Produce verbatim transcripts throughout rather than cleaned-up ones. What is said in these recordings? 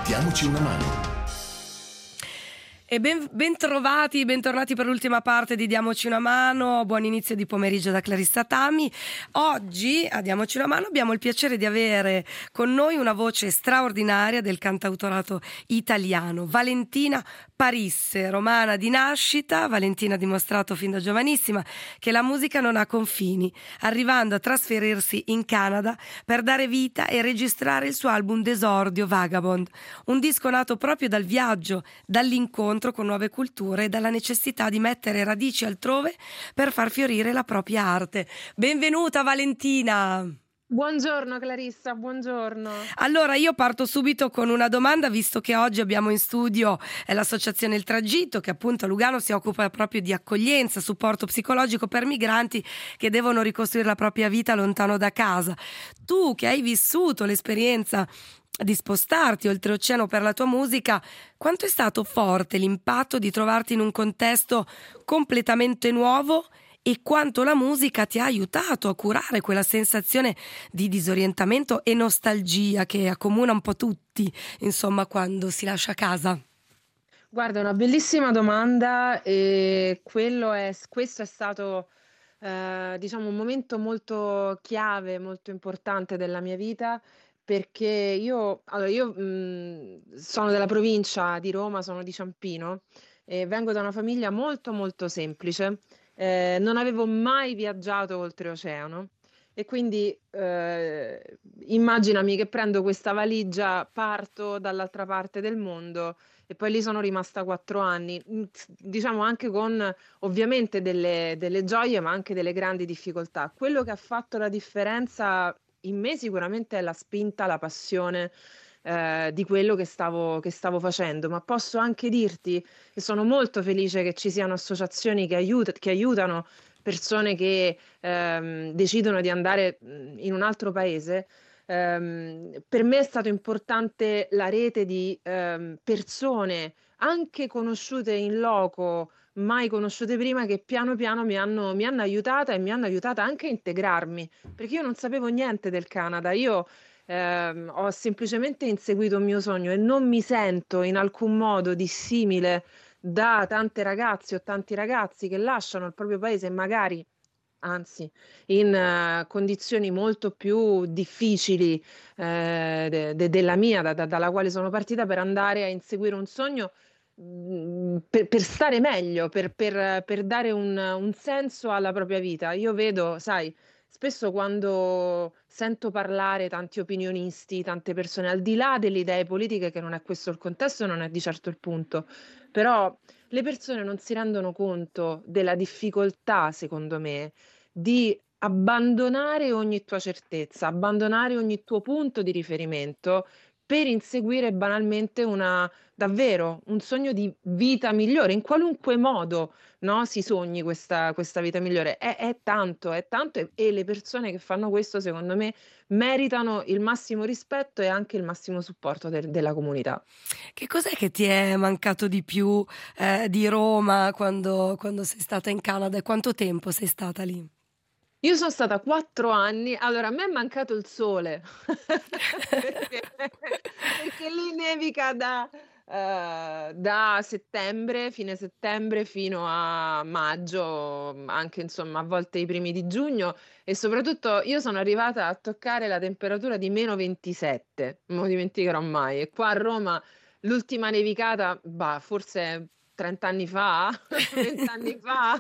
Diamoci una mano. E ben, ben trovati, bentornati per l'ultima parte di Diamoci una mano. Buon inizio di pomeriggio da Clarissa Tami. Oggi a Diamoci una mano abbiamo il piacere di avere con noi una voce straordinaria del cantautorato italiano, Valentina Parisse, romana di nascita. Valentina ha dimostrato fin da giovanissima che la musica non ha confini, arrivando a trasferirsi in Canada per dare vita e registrare il suo album d'esordio Vagabond, un disco nato proprio dal viaggio, dall'incontro con nuove culture e dalla necessità di mettere radici altrove per far fiorire la propria arte. Benvenuta Valentina! Buongiorno Clarissa, buongiorno. Allora io parto subito con una domanda, visto che oggi abbiamo in studio eh, l'associazione Il Tragitto, che appunto a Lugano si occupa proprio di accoglienza, supporto psicologico per migranti che devono ricostruire la propria vita lontano da casa. Tu che hai vissuto l'esperienza di spostarti oltreoceano per la tua musica, quanto è stato forte l'impatto di trovarti in un contesto completamente nuovo e quanto la musica ti ha aiutato a curare quella sensazione di disorientamento e nostalgia che accomuna un po' tutti, insomma, quando si lascia casa? Guarda, è una bellissima domanda e quello è, questo è stato eh, diciamo un momento molto chiave, molto importante della mia vita. Perché io, allora io mh, sono della provincia di Roma, sono di Ciampino e vengo da una famiglia molto molto semplice. Eh, non avevo mai viaggiato oltreoceano e quindi eh, immaginami che prendo questa valigia, parto dall'altra parte del mondo e poi lì sono rimasta quattro anni, mh, diciamo anche con ovviamente delle, delle gioie ma anche delle grandi difficoltà. Quello che ha fatto la differenza in me sicuramente è la spinta, la passione eh, di quello che stavo, che stavo facendo, ma posso anche dirti che sono molto felice che ci siano associazioni che, aiut- che aiutano persone che ehm, decidono di andare mh, in un altro paese. Ehm, per me è stato importante la rete di ehm, persone anche conosciute in loco, mai conosciute prima, che piano piano mi hanno, mi hanno aiutata e mi hanno aiutata anche a integrarmi, perché io non sapevo niente del Canada, io ehm, ho semplicemente inseguito un mio sogno e non mi sento in alcun modo dissimile da tante ragazze o tanti ragazzi che lasciano il proprio paese e magari, anzi, in eh, condizioni molto più difficili eh, de- de- della mia, da- da- dalla quale sono partita per andare a inseguire un sogno mh, per, per stare meglio, per, per- per dare un, un senso alla propria vita. Io vedo, sai, spesso quando sento parlare tanti opinionisti, tante persone, al di là delle idee politiche, che non è questo il contesto, non è di certo il punto, però le persone non si rendono conto della difficoltà, secondo me, di abbandonare ogni tua certezza, abbandonare ogni tuo punto di riferimento per inseguire banalmente una davvero un sogno di vita migliore, in qualunque modo, no? Si sogni questa, questa vita migliore. È, è tanto, è tanto e, e le persone che fanno questo, secondo me, meritano il massimo rispetto e anche il massimo supporto del- della comunità. Che cos'è che ti è mancato di più eh, di Roma quando, quando sei stata in Canada e quanto tempo sei stata lì? Io sono stata quattro anni, allora a me è mancato il sole, perché, perché lì nevica da, eh, da settembre, fine settembre fino a maggio, anche insomma a volte i primi di giugno e soprattutto io sono arrivata a toccare la temperatura di meno ventisette, non lo dimenticherò mai, e qua a Roma l'ultima nevicata, bah, forse trenta anni fa, venti anni fa.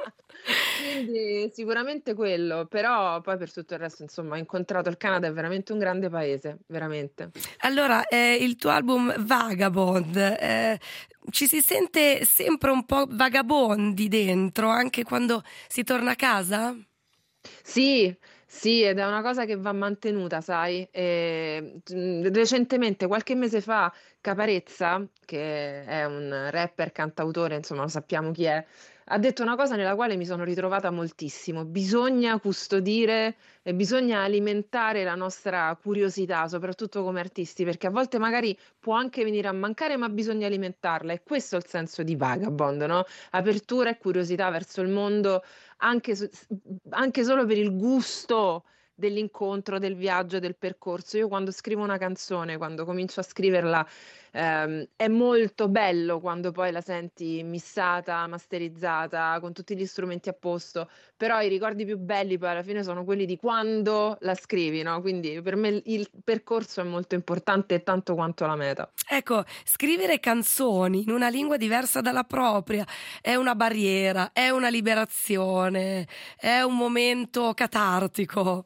Quindi sicuramente quello, però poi per tutto il resto, insomma, ho incontrato il Canada, è veramente un grande paese, veramente. Allora, eh, il tuo album Vagabond, eh, ci si sente sempre un po' vagabondi dentro, anche quando si torna a casa? Sì, sì, ed è una cosa che va mantenuta, sai. E, mm, recentemente, qualche mese fa, Caparezza, che è un rapper, cantautore, insomma, lo sappiamo chi è, ha detto una cosa nella quale mi sono ritrovata moltissimo. Bisogna custodire e bisogna alimentare la nostra curiosità, soprattutto come artisti, perché a volte magari può anche venire a mancare, ma bisogna alimentarla. E questo è il senso di Vagabond, no? Apertura e curiosità verso il mondo anche, so- anche solo per il gusto dell'incontro, del viaggio, del percorso. Io quando scrivo una canzone, quando comincio a scriverla, ehm, è molto bello quando poi la senti missata, masterizzata, con tutti gli strumenti a posto, però i ricordi più belli poi alla fine sono quelli di quando la scrivi, no? Quindi per me il il percorso è molto importante tanto quanto la meta. Ecco, scrivere canzoni in una lingua diversa dalla propria è una barriera, è una liberazione, è un momento catartico.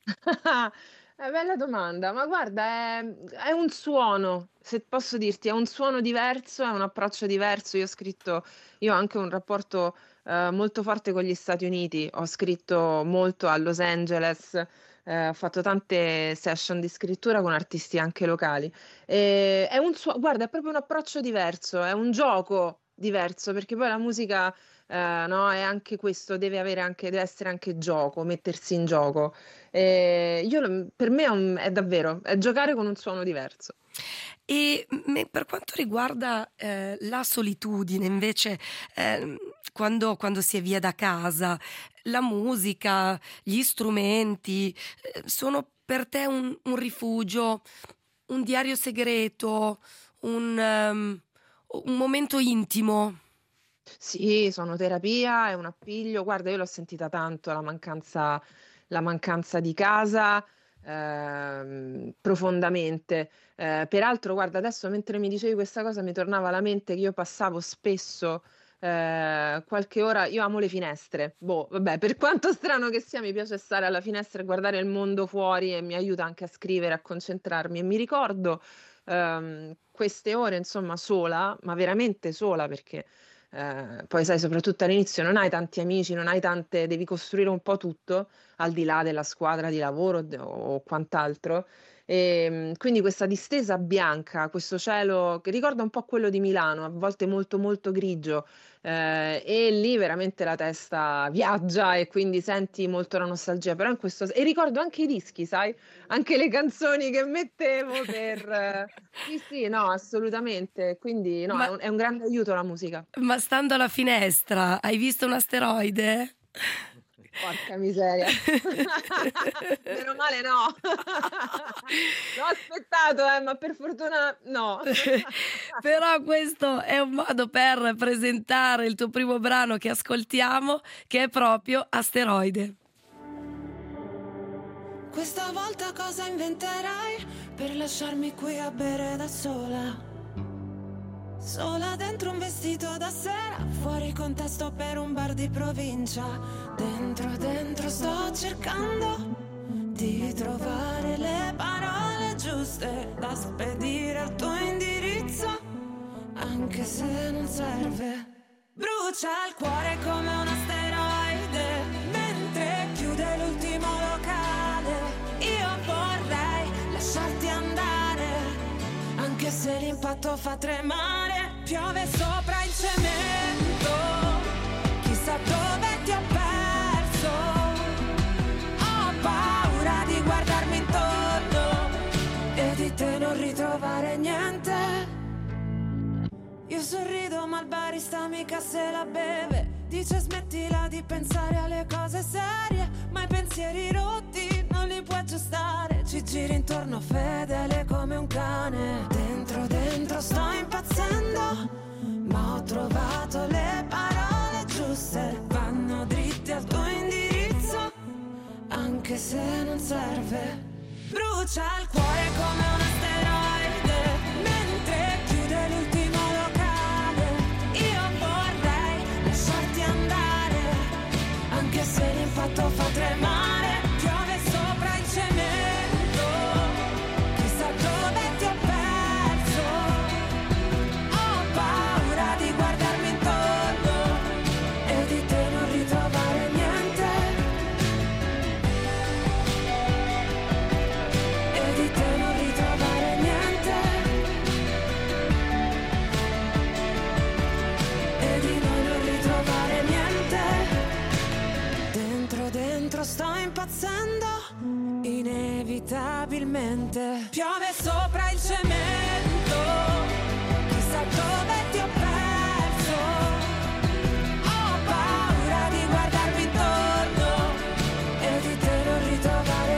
È bella domanda, ma guarda, è, è un suono, se posso dirti, è un suono diverso, è un approccio diverso. Io ho scritto, io ho anche un rapporto eh, molto forte con gli Stati Uniti, ho scritto molto a Los Angeles, eh, ho fatto tante session di scrittura con artisti anche locali. E è un suo- guarda, è proprio un approccio diverso, è un gioco diverso, perché poi la musica, eh, no, è anche questo, deve avere anche, deve essere anche gioco, mettersi in gioco. Eh, io lo- per me è, un- è davvero, è giocare con un suono diverso. E me- per quanto riguarda eh, la solitudine, invece, ehm, quando, quando si è via da casa, la musica, gli strumenti, eh, sono per te un, un rifugio, un diario segreto, un, ehm, un momento intimo? Sì, sono terapia, è un appiglio. Guarda, io l'ho sentita tanto la mancanza, la mancanza di casa, ehm, profondamente. Eh, peraltro, guarda, adesso mentre mi dicevi questa cosa mi tornava alla mente che io passavo spesso eh, qualche ora. Io amo le finestre. Boh, vabbè, per quanto strano che sia, mi piace stare alla finestra e guardare il mondo fuori e mi aiuta anche a scrivere, a concentrarmi. E mi ricordo ehm, queste ore, insomma, sola, ma veramente sola perché. Eh, poi sai, soprattutto all'inizio non hai tanti amici, non hai tante, devi costruire un po' tutto al di là della squadra di lavoro d- o quant'altro. E, mh, quindi questa distesa bianca, questo cielo che ricorda un po' quello di Milano, a volte molto molto grigio, eh, e lì veramente la testa viaggia e quindi senti molto la nostalgia. Però in questo e ricordo anche i dischi, sai, anche le canzoni che mettevo per eh, sì, sì, no, assolutamente. Quindi no, è Ma, un, è un grande aiuto la musica. ma stando alla finestra, hai visto un asteroide? Porca miseria. Meno male no. L'ho aspettato, eh, ma per fortuna no. Però questo è un modo per presentare il tuo primo brano che ascoltiamo, che è proprio Asteroide. Questa volta cosa inventerai per lasciarmi qui a bere da sola? Sola dentro un vestito da sera, fuori contesto per un bar di provincia. Dentro, dentro sto cercando di trovare le parole giuste da spedire al tuo indirizzo, anche se non serve. Brucia il cuore come un asteroide mentre chiude l'ultimo locale. Io vorrei lasciarti andare, anche se l'impatto fa tremare. Piove sopra il cemento, chissà dove ti ho perso. Ho paura di guardarmi intorno e di te non ritrovare niente. Io sorrido ma il barista mica se la beve. Dice smettila di pensare alle cose serie, ma i pensieri rotti non li puoi aggiustare. Ci giri intorno fedele come un cane. Dentro, dentro sto impazzendo, ma ho trovato le parole giuste. Vanno dritte al tuo indirizzo, anche se non serve. Brucia il cuore come un asteroide mentre chiude l'ultimo locale. Io vorrei lasciarti andare, anche se l'impatto fa tremare. Piove sopra il cemento, chissà dove ti ho perso. Ho paura di guardarmi intorno e di te non ritrovare niente. E di te non ritrovare niente. E di noi non ritrovare niente. Dentro, dentro sto impazzendo, inevitabilmente. Piove sopra il cemento, chissà dove ti ho perso. Ho paura di guardarmi intorno e di te non ritrovare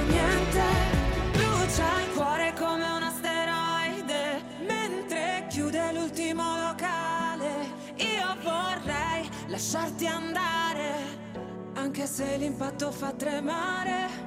lasciarti andare, anche se l'impatto fa tremare.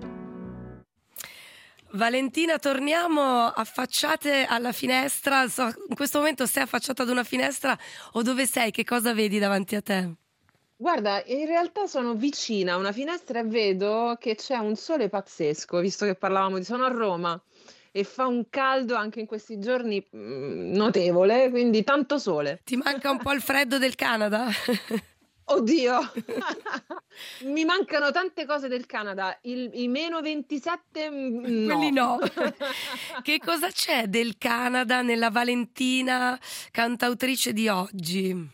Valentina, torniamo affacciate alla finestra. So, in questo momento sei affacciata ad una finestra o dove sei? Che cosa vedi davanti a te? Guarda, in realtà sono vicina a una finestra e vedo che c'è un sole pazzesco, visto che parlavamo di sono a Roma e fa un caldo anche in questi giorni mm, notevole, quindi tanto sole. Ti manca un po' il freddo del Canada? Oddio, mi mancano tante cose del Canada, il, i meno ventisette mm, Quelli no. no. Che cosa c'è del Canada nella Valentina, cantautrice di oggi?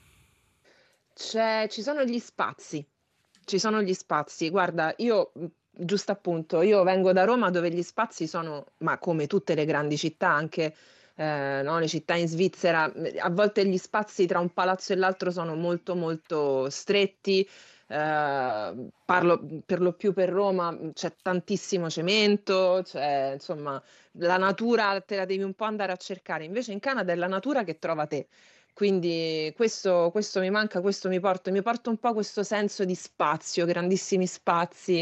C'è, ci sono gli spazi, ci sono gli spazi. Guarda, io mh, giusto appunto, io vengo da Roma dove gli spazi sono, ma come tutte le grandi città, anche eh, no, le città in Svizzera, mh, a volte gli spazi tra un palazzo e l'altro sono molto molto stretti. Eh, parlo per lo più per Roma, mh, c'è tantissimo cemento, c'è insomma la natura te la devi un po' andare a cercare. Invece in Canada è la natura che trova te. Quindi questo, questo mi manca, questo mi porta, mi porta un po' questo senso di spazio, grandissimi spazi,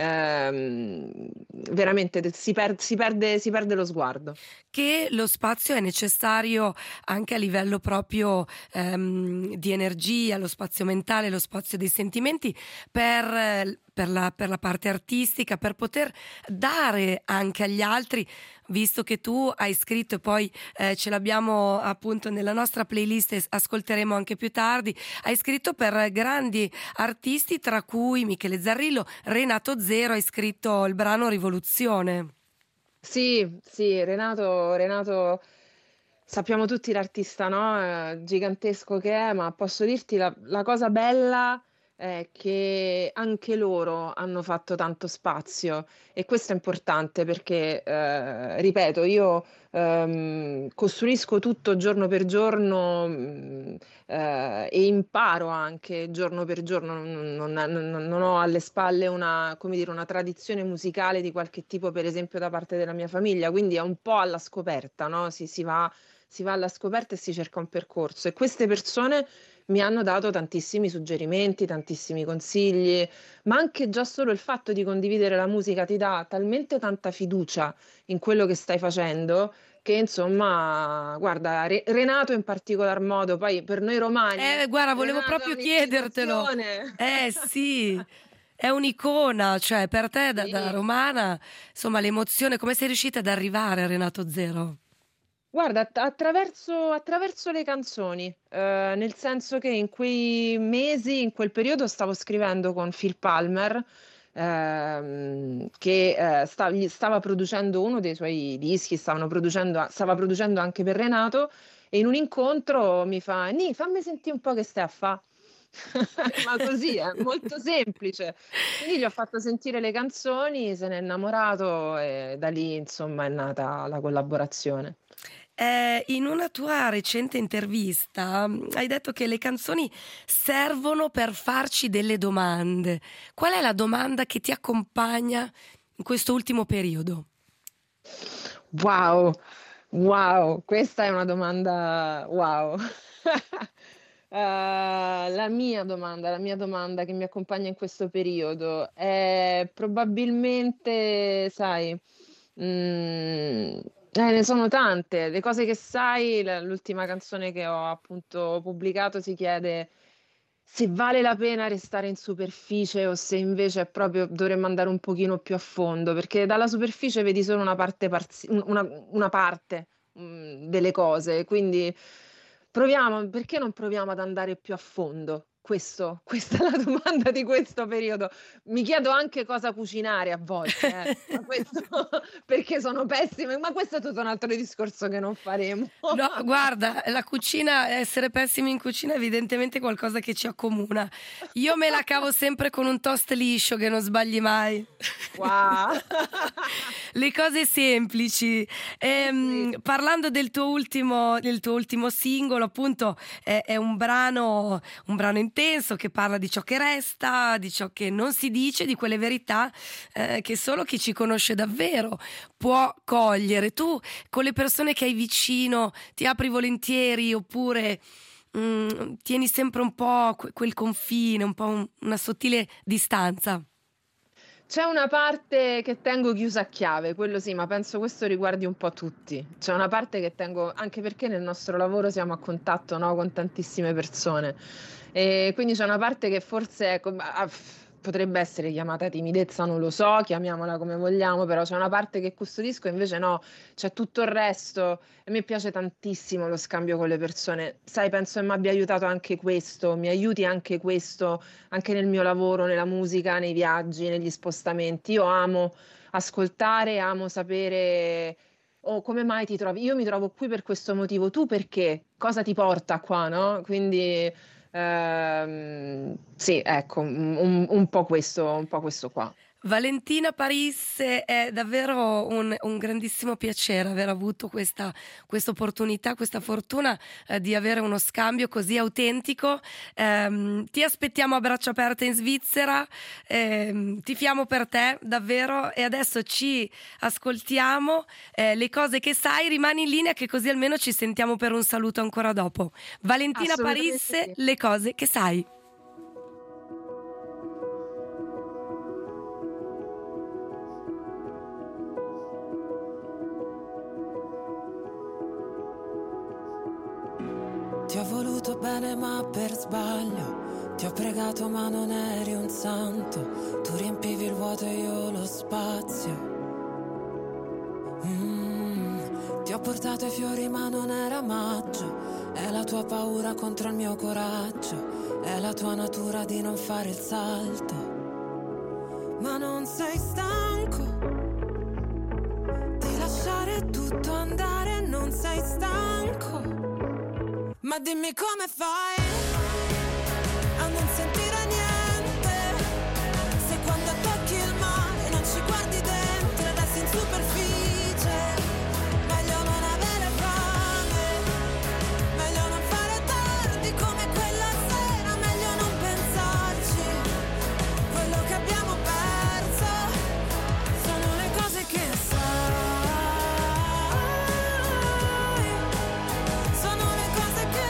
ehm, veramente si, per- si perde, si perde lo sguardo. Che lo spazio è necessario anche a livello proprio ehm, di energia, lo spazio mentale, lo spazio dei sentimenti per, eh, per la, per la parte artistica, per poter dare anche agli altri, visto che tu hai scritto e poi eh, ce l'abbiamo appunto nella nostra playlist e ascolteremo anche più tardi, hai scritto per grandi artisti tra cui Michele Zarrillo, Renato Zero, hai scritto il brano Rivoluzione. Sì, sì, Renato, Renato, sappiamo tutti l'artista, no? Eh, gigantesco che è, ma posso dirti la, la cosa bella è che anche loro hanno fatto tanto spazio e questo è importante perché, eh, ripeto, io ehm, costruisco tutto giorno per giorno, mh, eh, e imparo anche giorno per giorno, non, non- non- non ho alle spalle una, come dire, una tradizione musicale di qualche tipo, per esempio, da parte della mia famiglia, quindi è un po' alla scoperta, no? Si, si va, si va alla scoperta e si cerca un percorso e queste persone mi hanno dato tantissimi suggerimenti, tantissimi consigli, ma anche già solo il fatto di condividere la musica ti dà talmente tanta fiducia in quello che stai facendo che insomma, guarda, Re- Renato in particolar modo, poi per noi romani, Eh, guarda, volevo Renato è proprio chiedertelo. un'istituzione. Eh sì, è un'icona, cioè per te da, da Sì. romana, insomma, l'emozione, come sei riuscita ad arrivare a Renato Zero? Guarda, att- attraverso, attraverso le canzoni, eh, nel senso che in quei mesi, in quel periodo stavo scrivendo con Phil Palmer, ehm, che eh, sta- gli stava producendo uno dei suoi dischi, stavano producendo, stava producendo anche per Renato, e in un incontro mi fa, Ni, fammi sentire un po' che stai a fa. Ma così è molto semplice. Quindi gli ho fatto sentire le canzoni, se n'è innamorato e da lì, insomma, è nata la collaborazione. Eh, in una tua recente intervista mh, hai detto che le canzoni servono per farci delle domande. Qual è la domanda che ti accompagna in questo ultimo periodo? Wow, wow, questa è una domanda wow. Eh, la mia domanda, la mia domanda che mi accompagna in questo periodo è probabilmente, sai, mm, eh, ne sono tante. Le cose che sai, la- l'ultima canzone che ho appunto pubblicato si chiede se vale la pena restare in superficie o se invece è proprio dovremmo andare un pochino più a fondo, perché dalla superficie vedi solo una parte, parzi- una, una parte, mm, delle cose, quindi proviamo, perché non proviamo ad andare più a fondo? Questo, questa è la domanda di questo periodo. Mi chiedo anche cosa cucinare a volte, eh, ma questo perché sono pessime, ma questo è tutto un altro discorso che non faremo. No, guarda, la cucina, essere pessimi in cucina è evidentemente qualcosa che ci accomuna. Io me la cavo sempre con un toast liscio che non sbagli mai. Wow. Le cose semplici. Sì. Ehm, parlando del tuo ultimo, del tuo ultimo singolo, appunto, è, è un brano, un brano intenso che parla di ciò che resta, di ciò che non si dice, di quelle verità eh, che solo chi ci conosce davvero può cogliere. Tu con le persone che hai vicino ti apri volentieri oppure mh, tieni sempre un po' que- quel confine, un po' un- una sottile distanza. C'è una parte che tengo chiusa a chiave, quello sì, ma penso questo riguardi un po' tutti. C'è una parte che tengo, anche perché nel nostro lavoro siamo a contatto, no, con tantissime persone. E quindi c'è una parte che forse ecco, ah, f- potrebbe essere chiamata timidezza, non lo so, chiamiamola come vogliamo, però c'è una parte che custodisco, invece no, c'è tutto il resto. A me piace tantissimo lo scambio con le persone. Sai, penso che mi abbia aiutato anche questo, mi aiuti anche questo anche nel mio lavoro, nella musica, nei viaggi, negli spostamenti. Io amo ascoltare, amo sapere oh, come mai ti trovi. Io mi trovo qui per questo motivo, tu perché? Cosa ti porta qua, no? Quindi ehm, sì, ecco, un, un po' questo, un po' questo qua. Valentina Paris, è davvero un, un grandissimo piacere aver avuto questa questa opportunità, questa fortuna eh, di avere uno scambio così autentico. Ehm, ti aspettiamo a braccia aperte in Svizzera, ehm, tifiamo per te davvero, e adesso ci ascoltiamo eh, le cose che sai. Rimani in linea, che così almeno ci sentiamo per un saluto ancora dopo. Valentina Assolutamente Paris, sì. le cose che sai. Ti ho voluto bene ma per sbaglio, ti ho pregato ma non eri un santo, tu riempivi il vuoto e io lo spazio. Mm, ti ho portato i fiori ma non era maggio, è la tua paura contro il mio coraggio, è la tua natura di non fare il salto. Ma non sei stanco di lasciare tutto andare, non sei stanco. Ma dimmi come fai a non sentire niente, se quando tocchi il mare non ci guardi dentro e resti in superficie. Meglio non avere fame, meglio non fare tardi come quella sera, meglio non pensarci. Quello che abbiamo perso sono le cose che sai. Sono le cose che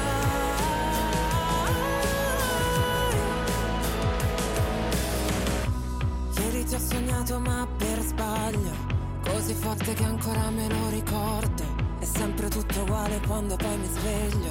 sai. Ieri ti ho sognato ma per sbaglio, così forte che ancora me lo ricordo. È sempre tutto uguale quando poi mi sveglio.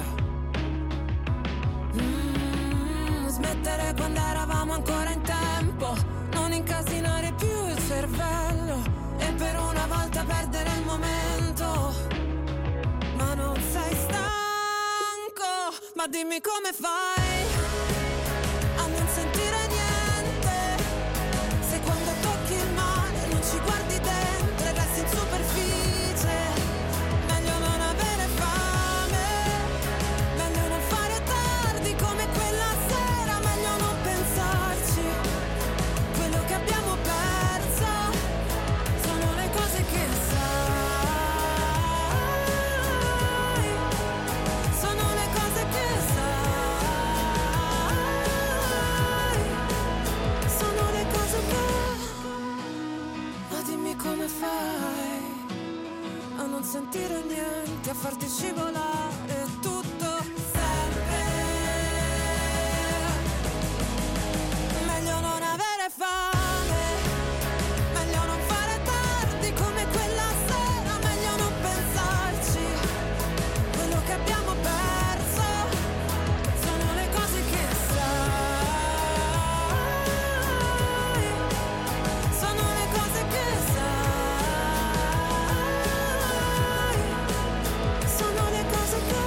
Mm, smettere quando eravamo ancora in tempo, non incasinare più il cervello e per una volta perdere il momento. Ma non sei stanco, ma dimmi come fai a non sentire niente, se quando tocchi il mare non ci guardi dentro e resti in superficie. Meglio non avere fame, meglio non fare tardi come quella sera, meglio non pensarci. Quello che abbiamo perso sono le cose che sai. Sono le cose che sai. Sono le cose che... Ma dimmi come fai a non sentire niente, a farti scivolare tutto sempre. Meglio non avere fame, meglio non fare tardi come quella sera, meglio non pensarci. Quello che abbiamo perso sono le cose che sai. Sono le cose che sai. Sono le cose che...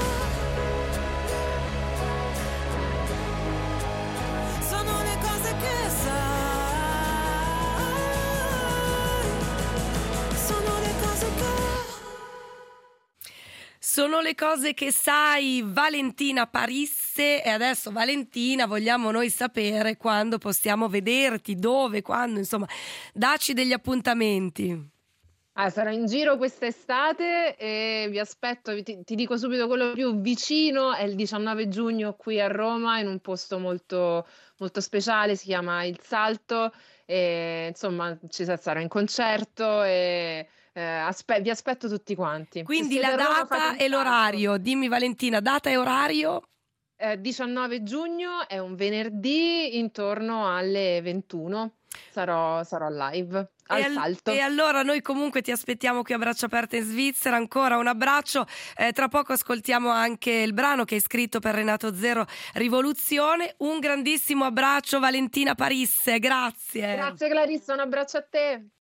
Sono le cose che sai. Sono le cose che... Sono le cose che sai, Valentina Parisse. E adesso, Valentina, vogliamo noi sapere quando possiamo vederti, dove, quando, insomma, dacci degli appuntamenti. Ah, sarò in giro quest'estate e vi aspetto, ti, ti dico subito quello più vicino, è il diciannove giugno qui a Roma, in un posto molto, molto speciale, si chiama Il Salto, e insomma ci sarò in concerto e eh, aspe- vi aspetto tutti quanti. Se Quindi siete la a Roma, data fate un e salto. l'orario. Dimmi, Valentina, data e orario. eh, diciannove giugno, è un venerdì, intorno alle ventuno sarò, sarò live al E, al- Salto. e allora noi comunque ti aspettiamo qui a Braccia Aperte in Svizzera, ancora un abbraccio. Eh, tra poco ascoltiamo anche il brano che hai scritto per Renato Zero, Rivoluzione. Un grandissimo abbraccio Valentina Parisse, grazie. Grazie Clarissa, un abbraccio a te.